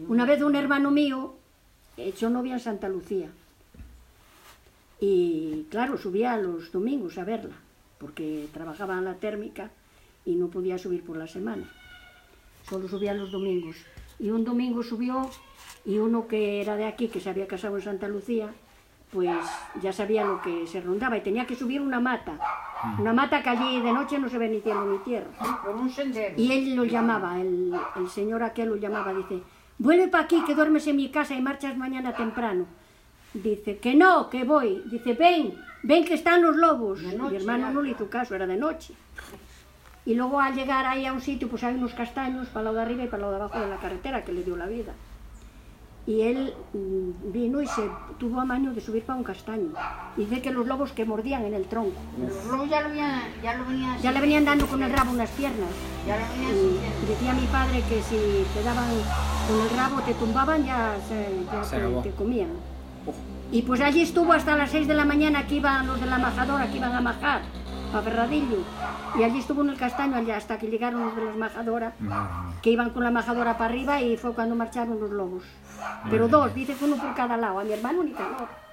Una vez un hermano mío echó novia en Santa Lucía. Y claro, subía los domingos a verla, porque trabajaba en la térmica y no podía subir por la semana. Solo subía los domingos. Y un domingo subió y uno que era de aquí, que se había casado en Santa Lucía, pues ya sabía lo que se rondaba y tenía que subir una mata que allí de noche no se ve ni cielo ni tierra. Por un sendero. Y él lo llamaba, el señor aquel lo llamaba, dice, vuelve para aquí que duermes en mi casa y marchas mañana temprano. Dice, que no, que voy. Dice, ven que están los lobos. Mi hermano no le hizo caso, era de noche. Y luego al llegar ahí a un sitio, pues hay unos castaños para el lado de arriba y para el lado de abajo de la carretera que le dio la vida. Y él vino y se tuvo amaño de subir para un castaño. Y dice que los lobos que mordían en el tronco. Los lobos ya le venían dando con el rabo unas piernas. Ya lo venían Y decía mi padre que si te daban con el rabo, te tumbaban, ya te comían. Y pues allí estuvo hasta las 6 de la mañana que iban los de la majadora, que iban a majar para Ferradillo. Y allí estuvo en el castaño hasta que llegaron los de las majadoras, que iban con la majadora para arriba y fue cuando marcharon los lobos. Pero dos, dice que uno por cada lado, a mi hermano ni calor.